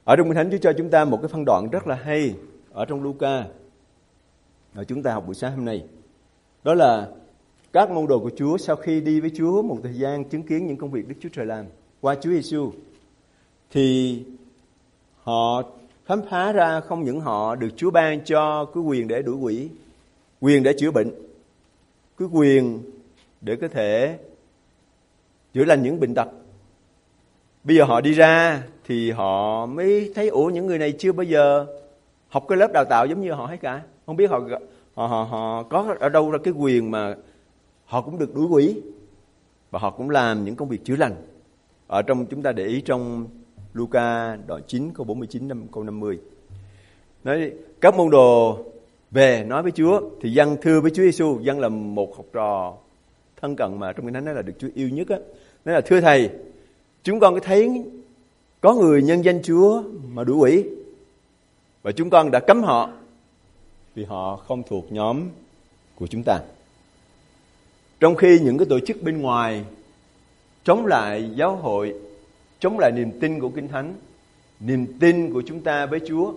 Ở trong Kinh Thánh Chúa cho chúng ta một cái phân đoạn rất là hay ở trong Luca mà chúng ta học buổi sáng hôm nay. Đó là các môn đồ của Chúa sau khi đi với Chúa một thời gian chứng kiến những công việc Đức Chúa Trời làm qua Chúa Giêsu, thì họ khám phá ra không những họ được Chúa ban cho cái quyền để đuổi quỷ, quyền để chữa bệnh, cái quyền để có thể chữa lành những bệnh tật. Bây giờ họ đi ra thì họ mới thấy những người này chưa bao giờ học cái lớp đào tạo giống như họ hết cả. Không biết họ có ở đâu ra cái quyền mà họ cũng được đuổi quỷ và họ cũng làm những công việc chữa lành. Ở trong chúng ta để ý trong Luca đoạn 9 câu 49 câu 50. Nói các môn đồ về nói với Chúa, thì dân thưa với Chúa Giêsu. Dân là một học trò thân cận mà trong Kinh Thánh nói là được Chúa yêu nhất á. Nói là thưa thầy, chúng con có thấy có người nhân danh Chúa mà đuổi quỷ, và chúng con đã cấm họ vì họ không thuộc nhóm của chúng ta. Trong khi những cái tổ chức bên ngoài chống lại giáo hội, chống lại niềm tin của Kinh Thánh, niềm tin của chúng ta với Chúa,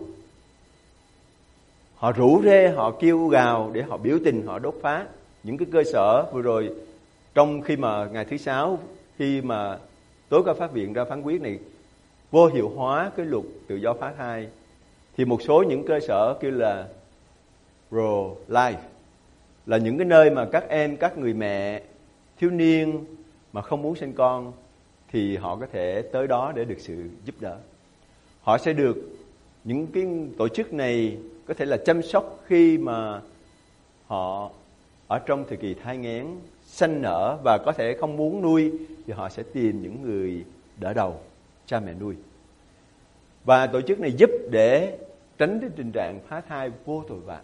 họ rủ rê, họ kêu gào để họ biểu tình, họ đốt phá những cái cơ sở. Vừa rồi trong khi mà ngày thứ Sáu, khi mà tối cao pháp viện ra phán quyết này vô hiệu hóa cái luật tự do phá thai, thì một số những cơ sở kêu là pro-life, là những cái nơi mà các em, các người mẹ, thiếu niên mà không muốn sinh con thì họ có thể tới đó để được sự giúp đỡ. Họ sẽ được những cái tổ chức này có thể là chăm sóc khi mà họ ở trong thời kỳ thai nghén, sanh nở và có thể không muốn nuôi, thì họ sẽ tìm những người đỡ đầu, cha mẹ nuôi. Và tổ chức này giúp để tránh cái tình trạng phá thai vô tội vạ.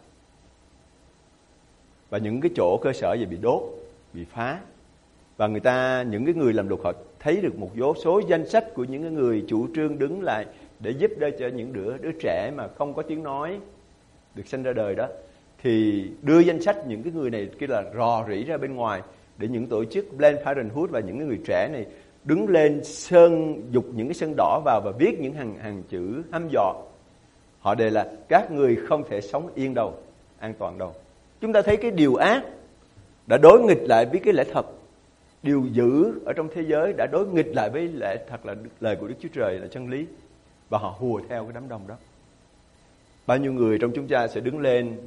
Và những cái chỗ cơ sở gì bị đốt, bị phá. Và những cái người làm luật họ thấy được một số danh sách của những cái người chủ trương đứng lại để giúp đỡ cho những đứa trẻ mà không có tiếng nói được sinh ra đời đó, thì đưa danh sách những cái người này kia là rò rỉ ra bên ngoài để những tổ chức Planned Parenthood và những người trẻ này đứng lên dục những cái sơn đỏ vào và viết những hàng chữ hăm dọa. Họ đề là các người không thể sống yên đâu, an toàn đâu. Chúng ta thấy cái điều ác đã đối nghịch lại với cái lẽ thật, điều dữ ở trong thế giới đã đối nghịch lại với lẽ thật là lời của Đức Chúa Trời là chân lý, và họ hùa theo cái đám đông đó. Bao nhiêu người trong chúng ta sẽ đứng lên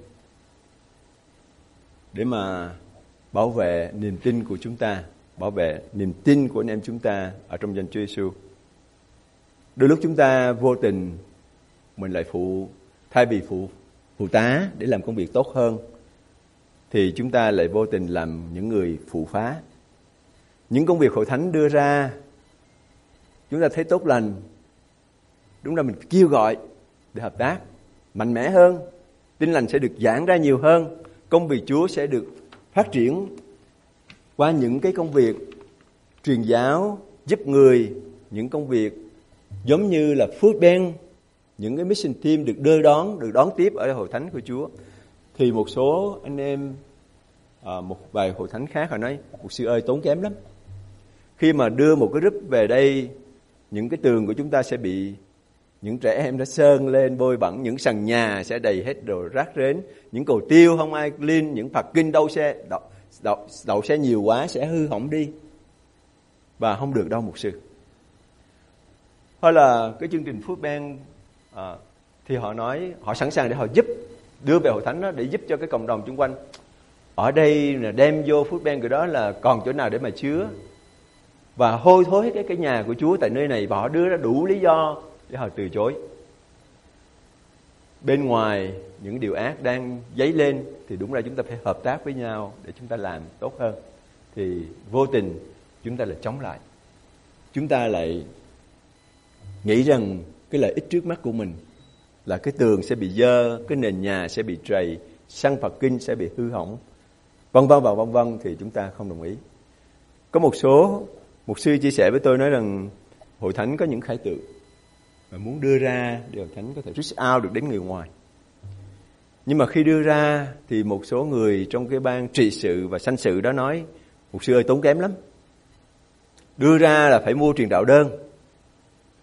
để mà bảo vệ niềm tin của chúng ta, bảo vệ niềm tin của anh em chúng ta ở trong danh Chúa Giêsu. Đôi lúc chúng ta vô tình mình lại thay vì phụ tá để làm công việc tốt hơn, thì chúng ta lại vô tình làm những người phụ phá. Những công việc hội thánh đưa ra, chúng ta thấy tốt lành, đúng là mình kêu gọi để hợp tác mạnh mẽ hơn, tin lành sẽ được giảng ra nhiều hơn, công việc Chúa sẽ được phát triển qua những cái công việc truyền giáo, giúp người, những công việc giống như là food bank, những cái mission team được được đón tiếp ở hội thánh của Chúa. Thì một số anh em, một vài hội thánh khác họ nói, mục sư ơi tốn kém lắm. Khi mà đưa một cái group về đây, những cái tường của chúng ta sẽ bị những trẻ em đã sơn lên bôi bẩn, những sàn nhà sẽ đầy hết đồ rác rến, những cầu tiêu không ai clean, những parking đậu xe nhiều quá sẽ hư hỏng đi và không được đâu mục sư. Hay là cái chương trình Food Bank, thì họ nói họ sẵn sàng để họ giúp đưa về hội thánh đó để giúp cho cái cộng đồng xung quanh. Ở đây là đem vô Food Bank cái đó là còn chỗ nào để mà chứa, và hôi thối cái nhà của Chúa tại nơi này, và họ đưa ra đủ lý do để họ từ chối. Bên ngoài những điều ác đang dấy lên thì đúng là chúng ta phải hợp tác với nhau để chúng ta làm tốt hơn. Thì vô tình chúng ta lại chống lại. Chúng ta lại nghĩ rằng cái lợi ích trước mắt của mình là cái tường sẽ bị dơ, cái nền nhà sẽ bị trầy, sân parking sẽ bị hư hỏng, vân vân, thì chúng ta không đồng ý. Có một số mục sư chia sẻ với tôi nói rằng hội thánh có những khải tượng và muốn đưa ra để hội thánh có thể reach out được đến người ngoài. Nhưng mà khi đưa ra thì một số người trong cái ban trị sự và sanh sự đó nói, mục sư ơi tốn kém lắm. Đưa ra là phải mua truyền đạo đơn,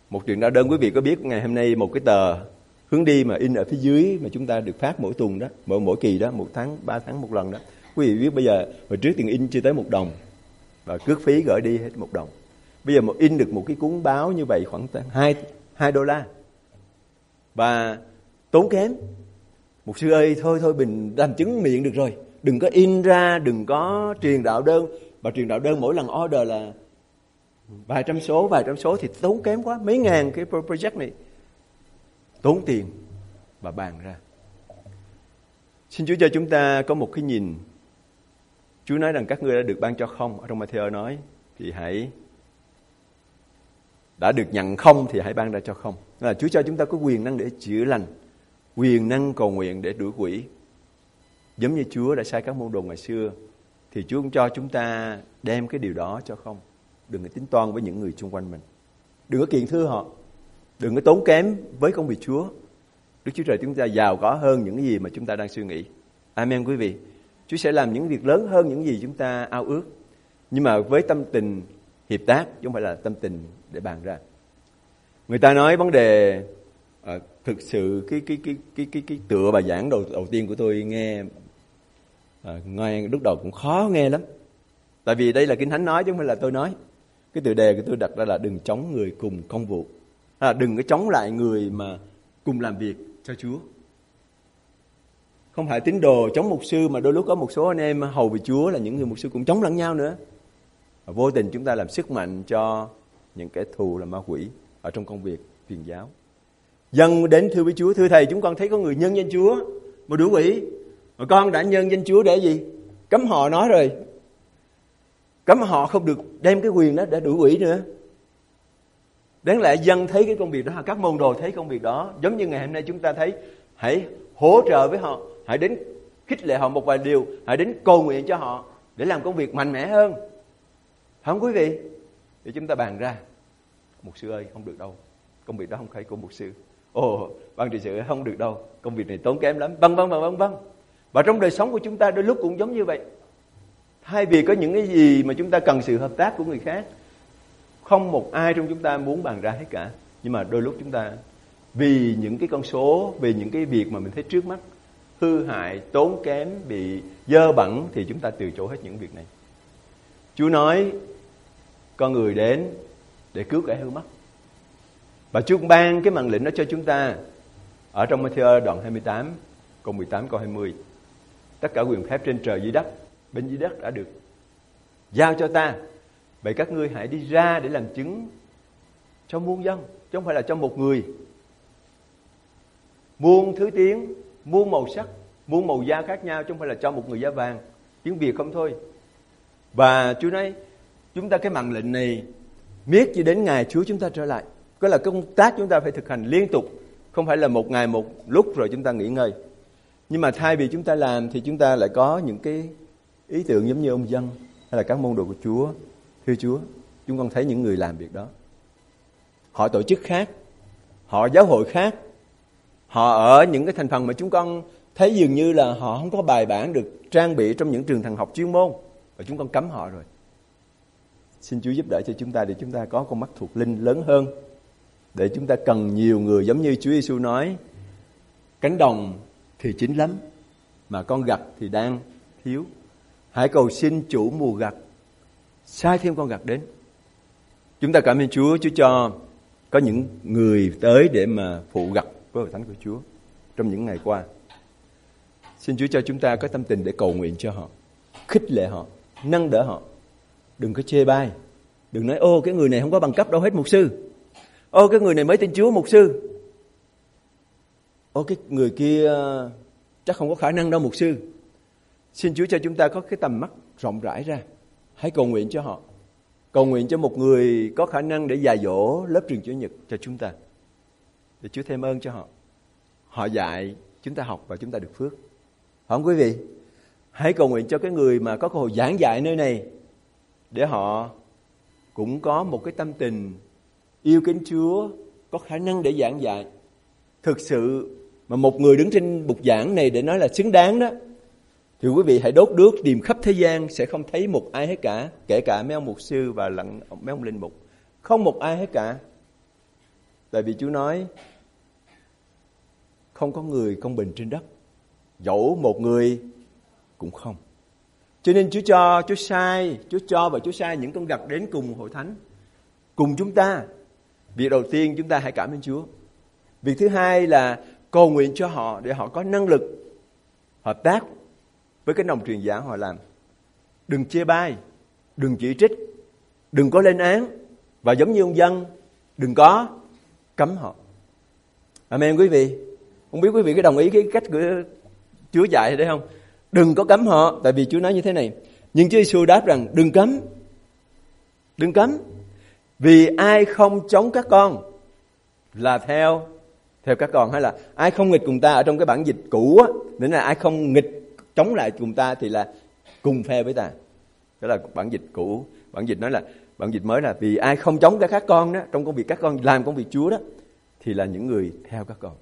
một truyền đạo đơn. Quý vị có biết ngày hôm nay một cái tờ hướng đi mà in ở phía dưới, mà in ở phía dưới mà chúng ta được phát mỗi tuần đó, mỗi kỳ đó, 1 tháng, 3 tháng một lần đó. Quý vị biết bây giờ hồi trước tiền in chưa tới 1 đồng và cước phí gửi đi hết 1 đồng. Bây giờ in được một cái cuốn báo như vậy khoảng $2 và tốn kém. Mục sư ơi, thôi mình làm chứng miệng được rồi, đừng có in ra, đừng có truyền đạo đơn. Và truyền đạo đơn mỗi lần order là vài trăm số thì tốn kém quá, mấy ngàn cái project này, tốn tiền và bàn ra. Xin Chúa cho chúng ta có một cái nhìn. Chúa nói rằng các ngươi đã được ban cho không. Ở trong Ma-thi-ơ nói thì đã được nhận không thì hãy ban ra cho không. Là Chúa cho chúng ta có quyền năng để chữa lành, quyền năng cầu nguyện để đuổi quỷ. Giống như Chúa đã sai các môn đồ ngày xưa, thì Chúa cũng cho chúng ta đem cái điều đó cho không. Đừng có tính toán với những người xung quanh mình, đừng có kiện thưa họ, đừng có tốn kém với công việc Chúa. Đức Chúa Trời chúng ta giàu có hơn những gì mà chúng ta đang suy nghĩ. Amen quý vị. Chúa sẽ làm những việc lớn hơn những gì chúng ta ao ước, nhưng mà với tâm tình hiệp tác, chứ không phải là tâm tình để bàn ra. Người ta nói vấn đề thực sự cái tựa bài giảng đầu tiên của tôi nghe lúc đầu cũng khó nghe lắm. Tại vì đây là Kinh Thánh nói chứ không phải là tôi nói. Cái tựa đề của tôi đặt ra là đừng chống người cùng công vụ. Đừng có chống lại người mà cùng làm việc cho Chúa. Không phải tín đồ chống mục sư, mà đôi lúc có một số anh em hầu vì Chúa là những người mục sư cũng chống lẫn nhau nữa. Và vô tình chúng ta làm sức mạnh cho những kẻ thù là ma quỷ ở trong công việc truyền giáo. Dân đến thưa với Chúa: thưa Thầy, chúng con thấy có người nhân danh Chúa mà đuổi quỷ. Mà con đã nhân danh Chúa để gì? Cấm họ nói rồi. Cấm họ không được đem cái quyền đó để đuổi quỷ nữa. Đáng lẽ dân thấy cái công việc đó, các môn đồ thấy công việc đó, giống như ngày hôm nay chúng ta thấy, hãy hỗ trợ với họ, hãy đến khích lệ họ một vài điều, hãy đến cầu nguyện cho họ để làm công việc mạnh mẽ hơn. Không quý vị? Thì chúng ta bàn ra: mục sư ơi, không được đâu, công việc đó không phải của mục sư. Ban trị sự không được đâu, công việc này tốn kém lắm, vân vân. Và trong đời sống của chúng ta đôi lúc cũng giống như vậy. Thay vì có những cái gì mà chúng ta cần sự hợp tác của người khác, không một ai trong chúng ta muốn bàn ra hết cả. Nhưng mà đôi lúc chúng ta vì những cái con số, vì những cái việc mà mình thấy trước mắt hư hại, tốn kém, bị dơ bẩn, thì chúng ta từ chối hết những việc này. Chúa nói con người đến để cứu kẻ hư mất. Và Chúa cũng ban cái mệnh lệnh đó cho chúng ta ở trong Ma-thi-ơ đoạn 28 câu 18 câu 20. Tất cả quyền phép trên trời dưới đất, bên dưới đất đã được giao cho ta. Vậy các ngươi hãy đi ra để làm chứng cho muôn dân, chứ không phải là cho một người. Muôn thứ tiếng, muôn màu sắc, muôn màu da khác nhau, chứ không phải là cho một người da vàng, tiếng Việt không thôi. Và Chúa nói chúng ta cái mệnh lệnh này miết chỉ đến ngày Chúa chúng ta trở lại. Có là công tác chúng ta phải thực hành liên tục, không phải là một ngày một lúc rồi chúng ta nghỉ ngơi. Nhưng mà thay vì chúng ta làm thì chúng ta lại có những cái ý tưởng giống như ông dân hay là các môn đồ của Chúa. Thưa Chúa, chúng con thấy những người làm việc đó, họ tổ chức khác, họ giáo hội khác, họ ở những cái thành phần mà chúng con thấy dường như là họ không có bài bản được trang bị trong những trường thần học chuyên môn, và chúng con cấm họ rồi. Xin Chúa giúp đỡ cho chúng ta để chúng ta có con mắt thuộc linh lớn hơn, để chúng ta cần nhiều người giống như Chúa Giêsu nói: cánh đồng thì chín lắm, mà con gặt thì đang thiếu. Hãy cầu xin chủ mùa gặt sai thêm con gặt đến. Chúng ta cảm ơn Chúa, Chúa cho có những người tới để mà phụ gặt với hội thánh của Chúa trong những ngày qua. Xin Chúa cho chúng ta có tâm tình để cầu nguyện cho họ, khích lệ họ, nâng đỡ họ. Đừng có chê bai, đừng nói cái người này không có bằng cấp đâu hết mục sư, cái người này mới tin Chúa mục sư, cái người kia chắc không có khả năng đâu mục sư. Xin Chúa cho chúng ta có cái tầm mắt rộng rãi ra. Hãy cầu nguyện cho họ, cầu nguyện cho một người có khả năng để dạy dỗ lớp truyền Chủ nhật cho chúng ta, để Chúa thêm ơn cho họ. Họ dạy, chúng ta học và chúng ta được phước. Không quý vị? Hãy cầu nguyện cho cái người mà có cơ hội giảng dạy nơi này, để họ cũng có một cái tâm tình yêu kính Chúa, có khả năng để giảng dạy. Thực sự mà một người đứng trên bục giảng này để nói là xứng đáng đó, thì quý vị hãy đốt đuốc tìm khắp thế gian, sẽ không thấy một ai hết cả, kể cả mấy ông mục sư và mấy ông linh mục. Không một ai hết cả. Tại vì Chúa nói không có người công bình trên đất, dẫu một người cũng không. Cho nên Chúa cho và Chúa sai những con vật đến cùng hội thánh, cùng chúng ta. Việc đầu tiên chúng ta hãy cảm ơn Chúa. Việc thứ hai là cầu nguyện cho họ để họ có năng lực hợp tác với cái nòng truyền giáo họ làm. Đừng chê bai, đừng chỉ trích, đừng có lên án, và giống như ông Dân, đừng có cấm họ. Amen quý vị. Không biết quý vị có đồng ý cái cách của Chúa dạy đấy không? Đừng có cấm họ, tại vì Chúa nói như thế này. Nhưng Chúa Giêsu đáp rằng đừng cấm. Đừng cấm. Vì ai không chống các con là theo các con, hay là ai không nghịch cùng ta, ở trong cái bản dịch cũ á, nên là ai không nghịch chống lại cùng ta thì là cùng phe với ta. Đó là bản dịch cũ. Bản dịch nói là, bản dịch mới là vì ai không chống các con đó, trong công việc các con làm công việc Chúa đó, thì là những người theo các con.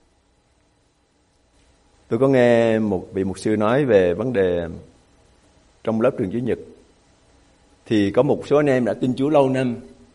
Tôi có nghe một vị mục sư nói về vấn đề trong lớp trường Chủ nhật, thì có một số anh em đã tin Chúa lâu năm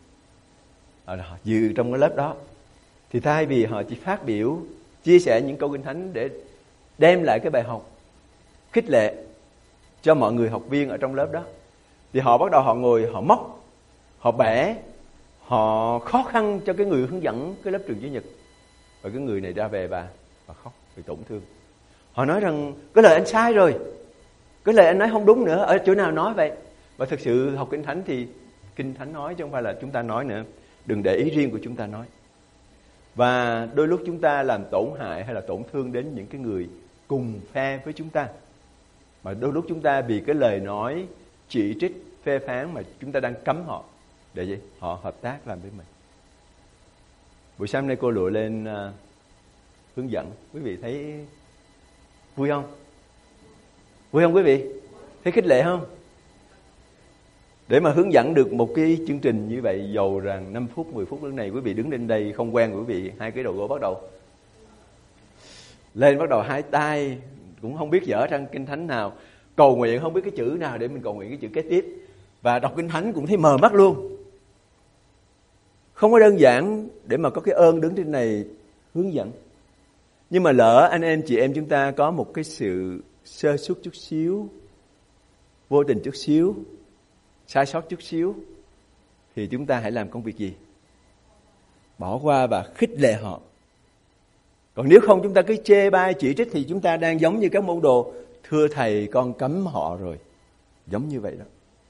dự trong cái lớp đó, thì thay vì họ chỉ phát biểu chia sẻ những câu Kinh Thánh để đem lại cái bài học khích lệ cho mọi người học viên ở trong lớp đó, thì họ bắt đầu họ ngồi, họ móc, họ bẻ, họ khó khăn cho cái người hướng dẫn cái lớp trường Chủ nhật. Và cái người này ra về và khóc vì tổn thương. Họ nói rằng cái lời anh sai rồi, cái lời anh nói không đúng nữa, ở chỗ nào nói vậy. Và thực sự học Kinh Thánh thì Kinh Thánh nói chứ không phải là chúng ta nói nữa. Đừng để ý riêng của chúng ta nói. Và đôi lúc chúng ta làm tổn hại hay là tổn thương đến những cái người cùng phe với chúng ta. Mà đôi lúc chúng ta vì cái lời nói chỉ trích, phê phán mà chúng ta đang cấm họ để gì? Họ hợp tác làm với mình. Buổi sáng nay cô lựa lên hướng dẫn. Quý vị thấy vui không? Vui không quý vị? Thấy khích lệ không? Để mà hướng dẫn được một cái chương trình như vậy, dầu rằng 5 phút, 10 phút lúc này quý vị đứng lên đây không quen, quý vị hai cái đầu gối bắt đầu lên, bắt đầu hai tay cũng không biết dở trang Kinh Thánh nào, cầu nguyện không biết cái chữ nào để mình cầu nguyện cái chữ kế tiếp, và đọc Kinh Thánh cũng thấy mờ mắt luôn. Không có đơn giản để mà có cái ơn đứng trên này hướng dẫn. Nhưng mà lỡ anh em chị em chúng ta có một cái sự sơ suất chút xíu, vô tình chút xíu, sai sót chút xíu, thì chúng ta hãy làm công việc gì? Bỏ qua và khích lệ họ. Còn nếu không chúng ta cứ chê bai chỉ trích thì chúng ta đang giống như các môn đồ, thưa thầy con cấm họ rồi. Giống như vậy đó.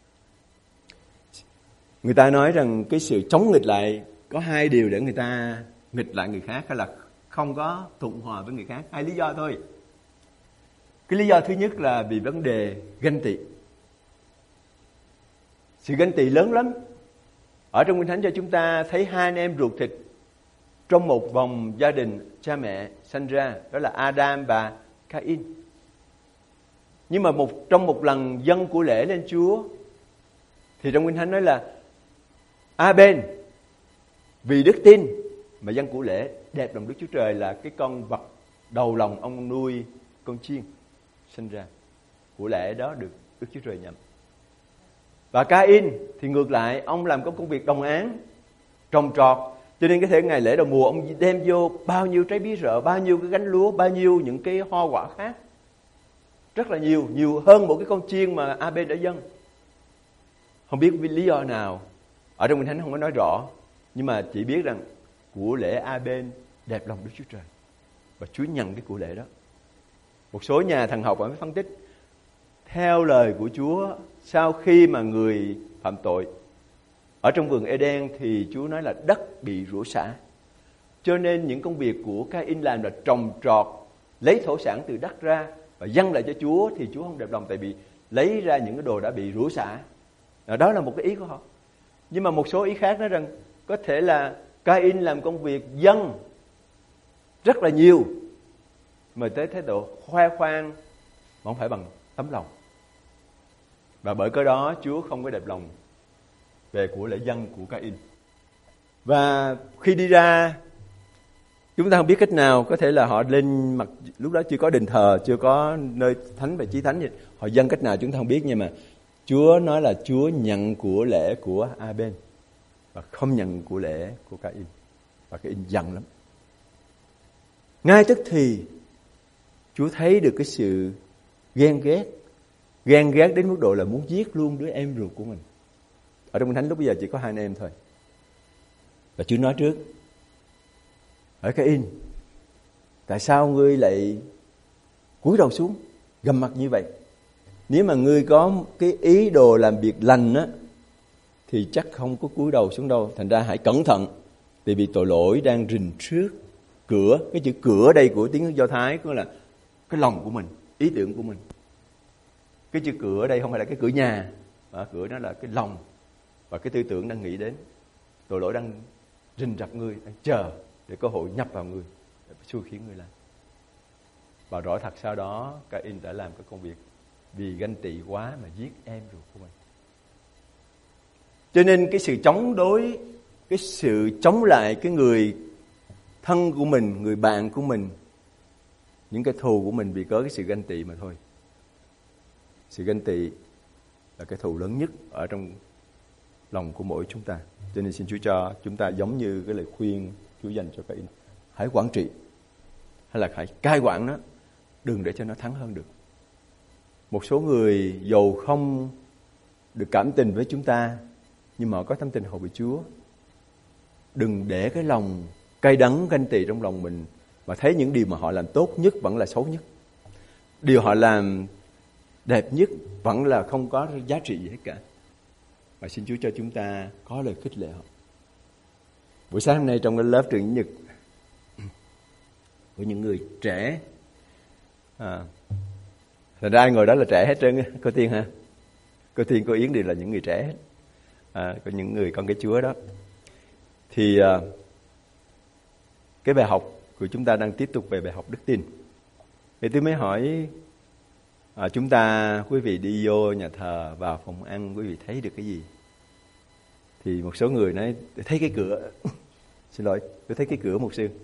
Người ta nói rằng cái sự chống nghịch lại có hai điều để người ta nghịch lại người khác, hay là không có thuận hòa với người khác. Hai lý do thôi. Cái lý do thứ nhất là vì vấn đề ganh tị. Sự ganh tị lớn lắm. Ở trong Kinh Thánh cho chúng ta thấy hai anh em ruột thịt trong một vòng gia đình cha mẹ sanh ra, đó là Adam và Cain. Nhưng mà trong một lần dâng của lễ lên Chúa, thì trong Kinh Thánh nói là A-ben vì đức tin mà dâng của lễ đẹp lòng Đức Chúa Trời, là cái con vật đầu lòng ông nuôi con chiên sinh ra. Của lễ đó được Đức Chúa Trời nhận. Và Cain thì ngược lại, ông làm công việc đồng áng, trồng trọt. Cho nên cái thể ngày lễ đầu mùa ông đem vô bao nhiêu trái bí rợ, bao nhiêu cái gánh lúa, bao nhiêu những cái hoa quả khác. Rất là nhiều, nhiều hơn một cái con chiên mà A-ben đã dâng. Không biết vì lý do nào, ở trong Kinh Thánh không có nói rõ, nhưng mà chỉ biết rằng của lễ A-ben đẹp lòng Đức Chúa Trời, và Chúa nhận cái của lễ đó. Một số nhà thần học mới phân tích, theo lời của Chúa, sau khi mà người phạm tội ở trong vườn Eden thì Chúa nói là đất bị rủa xả. Cho nên những công việc của Cain làm là trồng trọt, lấy thổ sản từ đất ra và dâng lại cho Chúa, thì Chúa không đẹp lòng, tại vì lấy ra những cái đồ đã bị rủa xả. Đó là một cái ý của họ. Nhưng mà một số ý khác nói rằng có thể là Cain làm công việc dâng rất là nhiều, mà tới thái độ khoe khoang mà không phải bằng tấm lòng. Và bởi cái đó Chúa không có đẹp lòng về của lễ dâng của Cain. Và khi đi ra, chúng ta không biết cách nào, có thể là họ lên mặt, lúc đó chưa có đền thờ, chưa có nơi thánh và chí thánh gì, họ dâng cách nào chúng ta không biết. Nhưng mà Chúa nói là Chúa nhận của lễ của A-ben và không nhận của lễ của Cain. Và cái In giận lắm. Ngay tức thì Chúa thấy được cái sự ghen ghét đến mức độ là muốn giết luôn đứa em ruột của mình. Ở trong Kinh Thánh lúc bây giờ chỉ có 2 anh em thôi. Và Chúa nói trước: ở cái In, tại sao ngươi lại cúi đầu xuống gầm mặt như vậy? Nếu mà ngươi có cái ý đồ làm việc lành á, thì chắc không có cúi đầu xuống đâu. Thành ra hãy cẩn thận, vì tội lỗi đang rình trước cửa. Cái chữ cửa đây của tiếng Do Thái có là cái lòng của mình, ý tưởng của mình. Cái chữ cửa ở đây không phải là cái cửa nhà, mà cửa đó là cái lòng và cái tư tưởng đang nghĩ đến. Tội lỗi đang rình rập ngươi, đang chờ để cơ hội nhập vào ngươi, để xui khiến ngươi làm. Và rõ thật sau đó Cain đã làm cái công việc vì ganh tị quá mà giết em ruột của mình. Cho nên cái sự chống đối, cái sự chống lại cái người thân của mình, người bạn của mình, những cái thù của mình vì có cái sự ganh tị mà thôi. Sự ganh tị là cái thù lớn nhất ở trong lòng của mỗi chúng ta. Cho nên xin Chúa cho chúng ta giống như cái lời khuyên Chúa dành cho Cain: hãy quản trị, hay là hãy cai quản nó, đừng để cho nó thắng hơn được. Một số người dầu không được cảm tình với chúng ta, nhưng mà có tâm tình hầu về Chúa. Đừng để cái lòng cay đắng ganh tị trong lòng mình, mà thấy những điều mà họ làm tốt nhất vẫn là xấu nhất. Điều họ làm đẹp nhất vẫn là không có giá trị gì hết cả. Và xin Chúa cho chúng ta có lời khích lệ họ. Buổi sáng hôm nay trong cái lớp trường Nhật của những người trẻ, thật ra ai ngồi đó là trẻ hết trơn. Cô Tiên hả? Cô Tiên, cô Yến đều là những người trẻ hết. Có những người con cái Chúa đó. Thì cái bài học của chúng ta đang tiếp tục về bài học đức tin. Thì tôi mới hỏi chúng ta, quý vị đi vô nhà thờ, vào phòng ăn, quý vị thấy được cái gì? Thì một số người nói thấy cái cửa. Xin lỗi, tôi thấy cái cửa mục sư.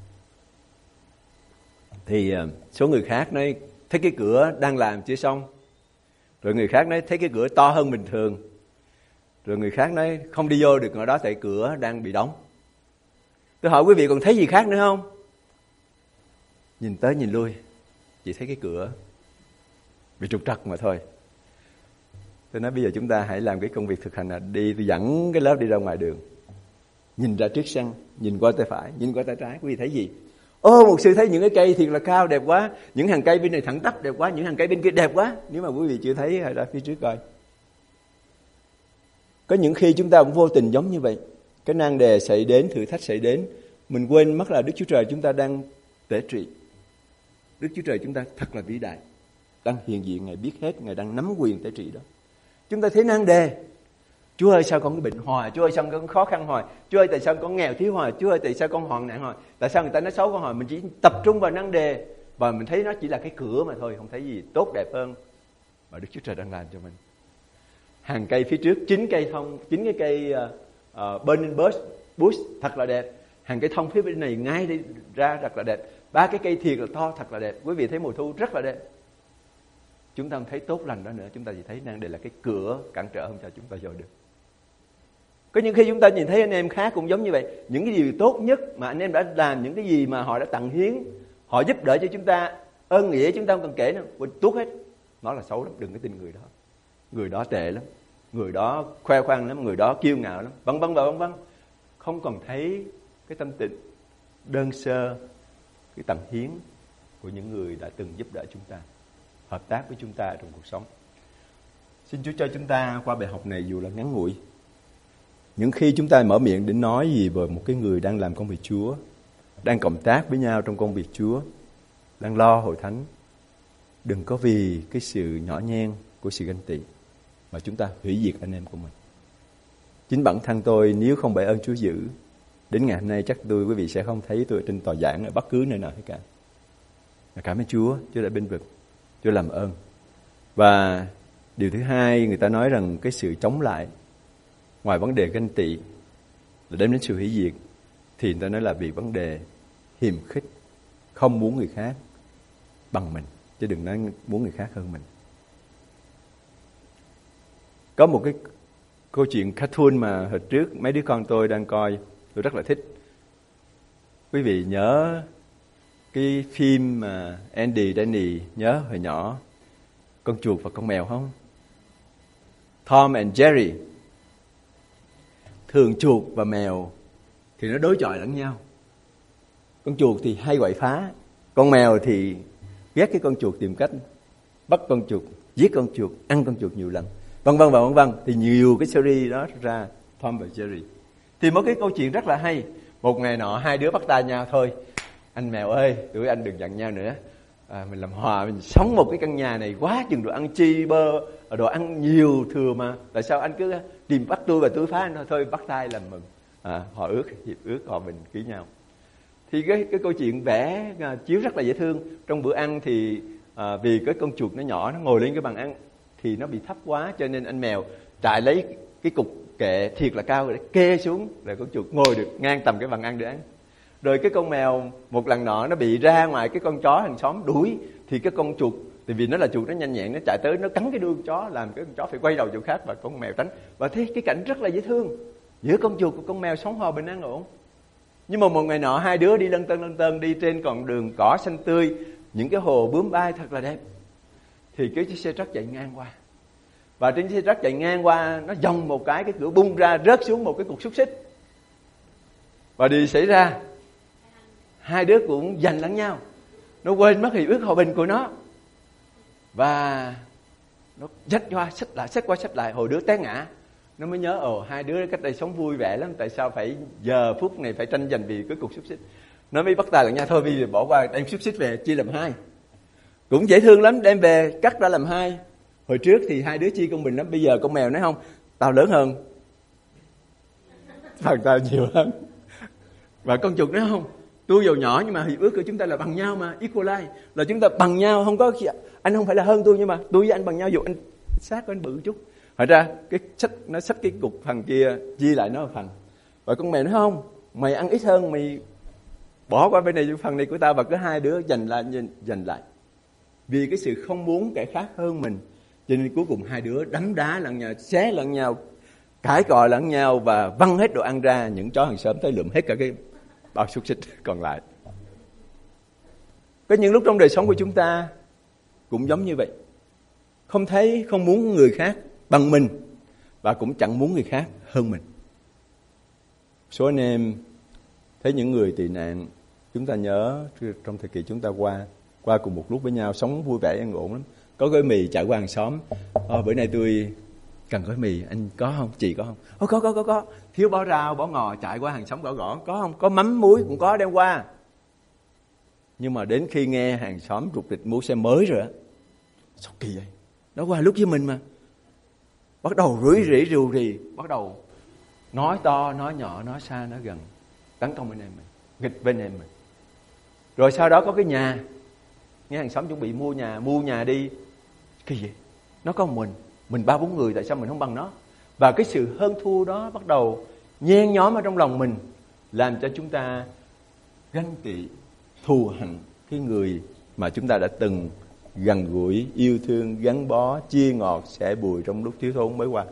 Thì số người khác nói thấy cái cửa đang làm chưa xong. Rồi người khác nói thấy cái cửa to hơn bình thường. Rồi người khác nói không đi vô được ở đó tại cửa đang bị đóng. Tôi hỏi quý vị còn thấy gì khác nữa không? Nhìn tới nhìn lui, chỉ thấy cái cửa bị trục trặc mà thôi. Tôi nói bây giờ chúng ta hãy làm cái công việc thực hành là đi, tôi dẫn cái lớp đi ra ngoài đường, nhìn ra trước sân, nhìn qua tay phải, nhìn qua tay trái, quý vị thấy gì? Mục sư thấy những cái cây thiệt là cao đẹp quá, những hàng cây bên này thẳng tắp đẹp quá, những hàng cây bên kia đẹp quá. Nếu mà quý vị chưa thấy, hãy ra phía trước coi. Có những khi chúng ta cũng vô tình giống như vậy. Cái nan đề xảy đến, thử thách xảy đến, mình quên mất là Đức Chúa Trời chúng ta đang tể trị. Đức Chúa Trời chúng ta thật là vĩ đại, đang hiện diện, Ngài biết hết, Ngài đang nắm quyền tể trị đó. Chúng ta thấy nan đề: Chúa ơi sao con có bệnh hoài, Chúa ơi sao con có khó khăn hoài, Chúa ơi tại sao con nghèo thiếu hoài, Chúa ơi tại sao con hoạn nạn hoài, tại sao người ta nói xấu con hoài. Mình chỉ tập trung vào nan đề và mình thấy nó chỉ là cái cửa mà thôi, không thấy gì tốt đẹp hơn mà Đức Chúa Trời đang làm cho mình. Hàng cây phía trước, 9 cái cây burning bush thật là đẹp. Hàng cây thông phía bên này ngay đi ra thật là đẹp. 3 cái cây thiệt là to thật là đẹp. Quý vị thấy mùa thu rất là đẹp. Chúng ta không thấy tốt lành đó nữa, chúng ta chỉ thấy nan đề là cái cửa cản trở không cho chúng ta vô được. Có những khi chúng ta nhìn thấy anh em khác cũng giống như vậy. Những cái điều tốt nhất mà anh em đã làm, những cái gì mà họ đã tặng hiến, họ giúp đỡ cho chúng ta, ơn nghĩa chúng ta không cần kể nữa, tuốt hết. Nó là xấu lắm, đừng có tin người đó. Người đó tệ lắm, người đó khoe khoang lắm, người đó kiêu ngạo lắm, vân vân và vân vân. Không còn thấy cái tâm tình đơn sơ, cái tặng hiến của những người đã từng giúp đỡ chúng ta, hợp tác với chúng ta trong cuộc sống. Xin Chúa cho chúng ta qua bài học này dù là ngắn ngủi, những khi chúng ta mở miệng để nói gì về một cái người đang làm công việc Chúa, đang cộng tác với nhau trong công việc Chúa, đang lo hội thánh, đừng có vì cái sự nhỏ nhen của sự ganh tị mà chúng ta hủy diệt anh em của mình. Chính bản thân tôi nếu không bởi ơn Chúa giữ, đến ngày hôm nay chắc quý vị sẽ không thấy tôi trên tòa giảng ở bất cứ nơi nào hết cả. Cảm ơn Chúa, Chúa đã bên vực, Chúa làm ơn. Và điều thứ hai, người ta nói rằng cái sự chống lại, ngoài vấn đề ganh tị là đem đến sự hủy diệt, thì người ta nói là vì vấn đề hiềm khích, không muốn người khác bằng mình, chứ đừng nói muốn người khác hơn mình. Có một cái câu chuyện cartoon mà hồi trước mấy đứa con tôi đang coi, tôi rất là thích. Quý vị nhớ cái phim mà Andy Danny nhớ hồi nhỏ, con chuột và con mèo không? Tom and Jerry. Thường chuột và mèo thì nó đối chọi lẫn nhau. Con chuột thì hay quậy phá, con mèo thì ghét cái con chuột, tìm cách bắt con chuột, giết con chuột, ăn con chuột nhiều lần, vân vân và vân vân. Thì nhiều cái series đó ra, Tom và Jerry. Thì một cái câu chuyện rất là hay. Một ngày nọ hai đứa bắt tay nhau thôi. Anh mèo ơi, tụi anh đừng giận nhau nữa. Mình làm hòa, mình sống một cái căn nhà này quá chừng đồ ăn chi bơ, đồ ăn nhiều thừa mà. Tại sao anh cứ tìm bắt tôi và tôi phá anh? Thôi bắt tay làm mừng. Họ hiệp ước họ mình ký nhau. Thì cái câu chuyện vẽ chiếu rất là dễ thương. Trong bữa ăn thì vì cái con chuột nó nhỏ, nó ngồi lên cái bàn ăn thì nó bị thấp quá, cho nên anh mèo trại lấy cái cục kệ thiệt là cao để kê xuống, để con chuột ngồi được ngang tầm cái bàn ăn để ăn. Rồi cái con mèo một lần nọ nó bị ra ngoài cái con chó hàng xóm đuổi, thì cái con chuột, thì vì nó là chuột nó nhanh nhẹn, nó chạy tới nó cắn cái đuôi con chó, làm cái con chó phải quay đầu chỗ khác và con mèo tránh. Và thấy cái cảnh rất là dễ thương, giữa con chuột và con mèo sống hòa bình an ổn. Nhưng mà một ngày nọ hai đứa đi lân tân đi trên con đường cỏ xanh tươi, những cái hồ bướm bay thật là đẹp. Thì cái chiếc xe truck chạy ngang qua, và trên chiếc xe truck chạy ngang qua nó dòng một cái cửa bung ra, rớt xuống một cái cục xúc xích. Và điều xảy ra, hai đứa cũng giành lẫn nhau, nó quên mất hiệp ước hòa bình của nó, và nó dắt qua xách lại. Hồi đứa té ngã, nó mới nhớ hai đứa cách đây sống vui vẻ lắm, tại sao phải giờ phút này phải tranh giành vì cái cục xúc xích. Nó mới bắt tay lẫn nhau, thôi bây giờ bỏ qua, đem xúc xích về chia làm hai. Cũng dễ thương lắm, đem về cắt ra làm hai. Hồi trước thì hai đứa chia công bình lắm, bây giờ con mèo nói không, tao lớn hơn, phần tao nhiều hơn. Và con chuột nói không, tôi dù nhỏ nhưng mà hiệp ước của chúng ta là bằng nhau mà, equalize, là chúng ta bằng nhau, không có anh không phải là hơn tôi, nhưng mà tôi với anh bằng nhau, dù anh sát của anh bự chút. Hỏi ra cái sách nó xách cái cục phần kia chia lại nó một phần. Và con mèo nói không, mày ăn ít hơn, mày bỏ qua bên này, phần này của tao. Và cứ hai đứa giành lại vì cái sự không muốn kẻ khác hơn mình, cho nên cuối cùng hai đứa đấm đá lẫn nhau, xé lẫn nhau, cãi cọ lẫn nhau và văng hết đồ ăn ra. Những chó hàng xóm tới lượm hết cả cái bao xúc xích còn lại. Có những lúc trong đời sống của chúng ta cũng giống như vậy, không muốn người khác bằng mình, và cũng chẳng muốn người khác hơn mình. Số anh em thấy những người tị nạn, chúng ta nhớ trong thời kỳ chúng ta qua cùng một lúc với nhau, sống vui vẻ an ổn lắm. Có gói mì chạy qua hàng xóm, bữa nay tôi cần gói mì, anh có không, chị có không? Có. Thiếu bó rau, bó ngò, chạy qua hàng xóm gõ, có không? Có mắm muối cũng có, đem qua. Nhưng mà đến khi nghe hàng xóm rục rịch mua xe mới rồi á, sao kỳ vậy? Nó qua lúc với mình mà, bắt đầu rủi rỉ rù rì, bắt đầu nói to, nói nhỏ, nói xa, nói gần, tấn công bên em mình, nghịch bên em mình. Rồi sau đó có cái nhà, nghe hàng xóm chuẩn bị mua nhà đi, kỳ vậy? Nó có mình 3-4 người, tại sao mình không bằng nó? Và cái sự hơn thua đó bắt đầu nhen nhóm ở trong lòng mình, làm cho chúng ta ganh tị, thù hằn cái người mà chúng ta đã từng gần gũi, yêu thương, gắn bó, chia ngọt, sẻ bùi trong lúc thiếu thốn mới qua.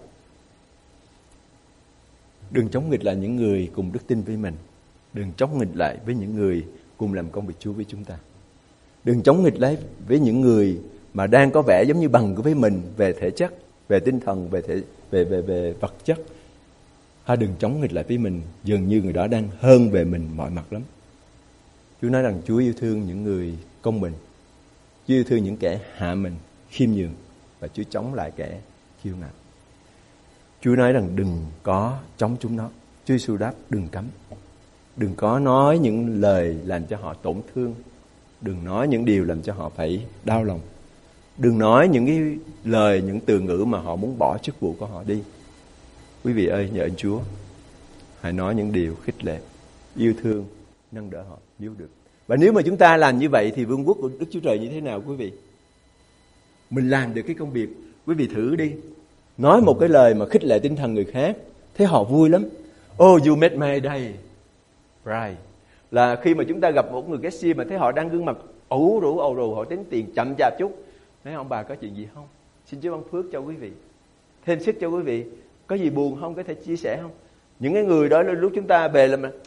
Đừng chống nghịch lại những người cùng đức tin với mình. Đừng chống nghịch lại với những người cùng làm công việc Chúa với chúng ta. Đừng chống nghịch lại với những người mà đang có vẻ giống như bằng với mình về thể chất, về tinh thần, về vật chất. Đừng chống nghịch lại với mình, dường như người đó đang hơn về mình mọi mặt lắm. Chúa nói rằng Chúa yêu thương những người công bình, Chúa yêu thương những kẻ hạ mình, khiêm nhường, và Chúa chống lại kẻ kiêu ngạo. Chúa nói rằng đừng có chống chúng nó. Chúa Giêsu đáp đừng cấm. Đừng có nói những lời làm cho họ tổn thương. Đừng nói những điều làm cho họ phải đau lòng. Đừng nói những cái lời, những từ ngữ mà họ muốn bỏ chức vụ của họ đi. Quý vị ơi, nhờ ơn Chúa, hãy nói những điều khích lệ, yêu thương, nâng đỡ họ nếu được. Và nếu mà chúng ta làm như vậy thì vương quốc của Đức Chúa Trời như thế nào quý vị? Mình làm được cái công việc, quý vị thử đi. Nói một cái lời mà khích lệ tinh thần người khác, thấy họ vui lắm. Oh, you made my day bright. Là khi mà chúng ta gặp một người cashier mà thấy họ đang gương mặt ủ rũ, họ tính tiền chậm chạp chút, nói ông bà có chuyện gì không? Xin Chúa ban phước cho quý vị, thêm sức cho quý vị. Có gì buồn không? Có thể chia sẻ không? Những cái người đó lúc chúng ta về là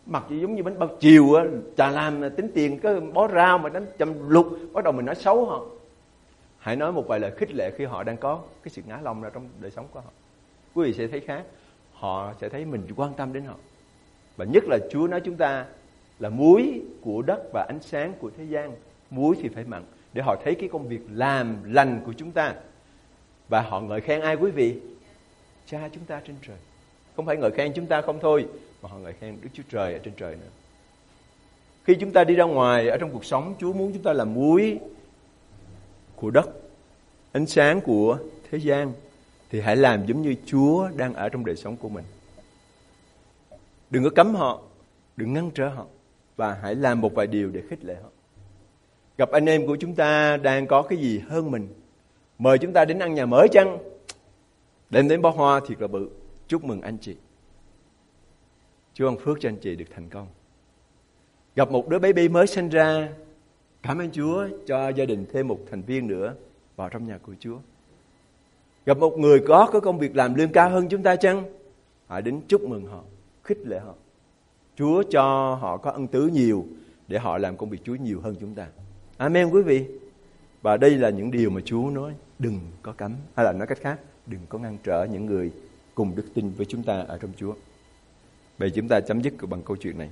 Mặc gì giống như bánh bao chiều á, chà làm tính tiền cái bó rau mà đánh châm lục, bắt đầu mình nói xấu họ. Hãy nói một vài lời khích lệ khi họ đang có cái sự ngã lòng ra trong đời sống của họ. Quý vị sẽ thấy khác. Họ sẽ thấy mình quan tâm đến họ. Và nhất là Chúa nói chúng ta là muối của đất và ánh sáng của thế gian. Muối thì phải mặn, để họ thấy cái công việc làm lành của chúng ta. Và họ ngợi khen ai quý vị? Cha chúng ta trên trời. Không phải ngợi khen chúng ta không thôi, mà họ ngợi khen Đức Chúa Trời ở trên trời nữa. Khi chúng ta đi ra ngoài ở trong cuộc sống, Chúa muốn chúng ta là muối của đất, ánh sáng của thế gian. Thì hãy làm giống như Chúa đang ở trong đời sống của mình. Đừng có cấm họ, đừng ngăn trở họ, và hãy làm một vài điều để khích lệ họ. Gặp anh em của chúng ta đang có cái gì hơn mình, mời chúng ta đến ăn nhà mới chăng? Đem đến bó hoa thiệt là bự. Chúc mừng anh chị. Chúa ban phước cho anh chị được thành công. Gặp một đứa baby mới sinh ra, cảm ơn Chúa cho gia đình thêm một thành viên nữa vào trong nhà của Chúa. Gặp một người có công việc làm lương cao hơn chúng ta chăng? Hãy đến chúc mừng họ, khích lệ họ. Chúa cho họ có ân tứ nhiều để họ làm công việc Chúa nhiều hơn chúng ta. Amen quý vị. Và đây là những điều mà Chúa nói, đừng có cấm, hay là nói cách khác, đừng có ngăn trở những người cùng đức tin với chúng ta ở trong Chúa. Vậy chúng ta chấm dứt bằng câu chuyện này.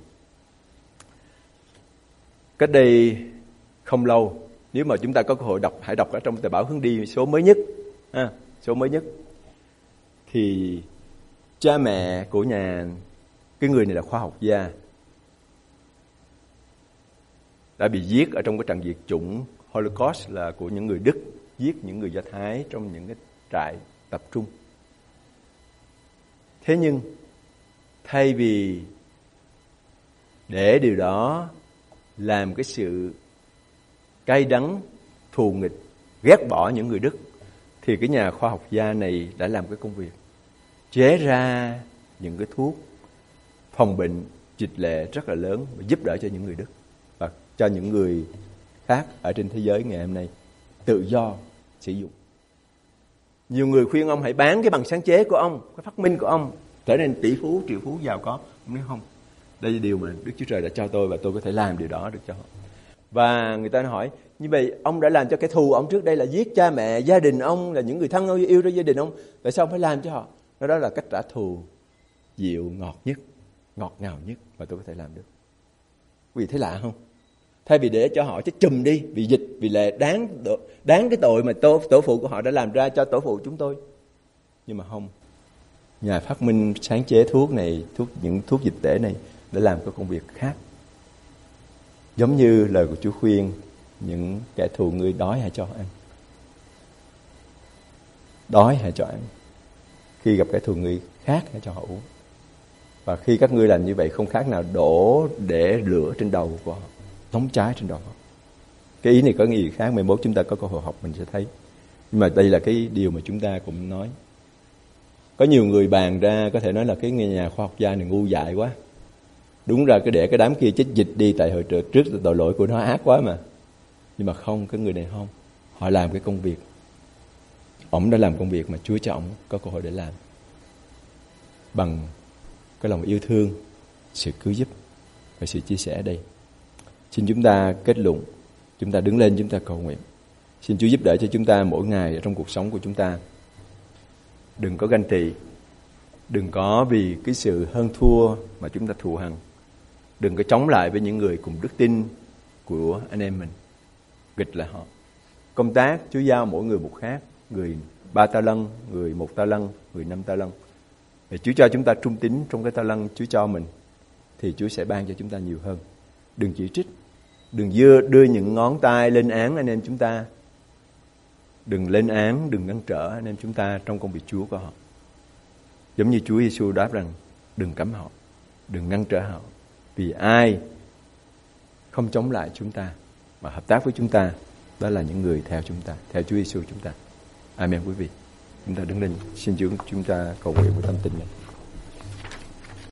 Cách đây không lâu, nếu mà chúng ta có cơ hội đọc, hãy đọc ở trong tờ báo Hướng Đi số mới nhất. Số mới nhất. Thì cha mẹ của cái người này là khoa học gia, đã bị giết ở trong cái trận diệt chủng Holocaust, là của những người Đức giết những người Do Thái trong những cái trại tập trung. Thế nhưng thay vì để điều đó làm cái sự cay đắng, thù nghịch, ghét bỏ những người Đức, thì cái nhà khoa học gia này đã làm cái công việc chế ra những cái thuốc phòng bệnh dịch lệ rất là lớn và giúp đỡ cho những người Đức và cho những người khác ở trên thế giới ngày hôm nay tự do sử dụng. Nhiều người khuyên ông hãy bán cái bằng sáng chế của ông, cái phát minh của ông, trở nên tỷ phú, triệu phú, giàu có. Ông nói không, đây là điều mà Đức Chúa Trời đã cho tôi và tôi có thể làm điều đó được cho họ. Và người ta hỏi, như vậy ông đã làm cho kẻ thù ông trước đây là giết cha mẹ, gia đình ông, là những người thân yêu trong gia đình ông, tại sao ông phải làm cho họ? Đó là cách trả thù dịu, ngọt nhất, ngọt ngào nhất mà tôi có thể làm được. Quý vị thấy lạ không? Thay vì để cho họ chết chùm đi vì dịch, vì lệ, đáng cái tội mà tổ phụ của họ đã làm ra cho tổ phụ chúng tôi. Nhưng mà không. Nhà phát minh sáng chế thuốc này, những thuốc dịch tễ này để làm cái công việc khác. Giống như lời của Chúa khuyên những kẻ thù ngươi đói hãy cho ăn. Đói hãy cho ăn. Khi gặp kẻ thù ngươi khát hãy cho họ uống. Và khi các ngươi làm như vậy không khác nào đổ để lửa trên đầu của họ, nóng cháy trên đầu họ. Cái ý này có nghĩa khác, 11 chúng ta có cơ hội học mình sẽ thấy. Nhưng mà đây là cái điều mà chúng ta cũng nói. Có nhiều người bàn ra có thể nói là cái nhà khoa học gia này ngu dại quá. Đúng ra cái để cái đám kia chết dịch đi tại hồi trước tội lỗi của nó ác quá mà. Nhưng mà không, cái người này không. Họ làm cái công việc. Ông đã làm công việc mà Chúa cho ông có cơ hội để làm. Bằng cái lòng yêu thương, sự cứu giúp và sự chia sẻ ở đây. Xin chúng ta kết luận, chúng ta đứng lên, chúng ta cầu nguyện. Xin Chúa giúp đỡ cho chúng ta mỗi ngày ở trong cuộc sống của chúng ta. Đừng có ganh tị, đừng có vì cái sự hơn thua mà chúng ta thù hằn. Đừng có chống lại với những người cùng đức tin của anh em mình, nghịch lại họ. Công tác Chúa giao mỗi người một khác, người 3 ta lân, người 1 ta lân, người 5 ta lân. Để Chúa cho chúng ta trung tín trong cái ta lân Chúa cho mình, thì Chúa sẽ ban cho chúng ta nhiều hơn. Đừng chỉ trích, đừng đưa những ngón tay lên án anh em chúng ta. Đừng lên án, đừng ngăn trở anh em chúng ta trong công việc Chúa của họ. Giống như Chúa Giêsu đáp rằng, đừng cấm họ, đừng ngăn trở họ. Vì ai không chống lại chúng ta mà hợp tác với chúng ta, đó là những người theo chúng ta, theo Chúa Giêsu chúng ta. Amen quý vị. Chúng ta đứng lên, xin Chúa chúng ta cầu nguyện với tâm tin này.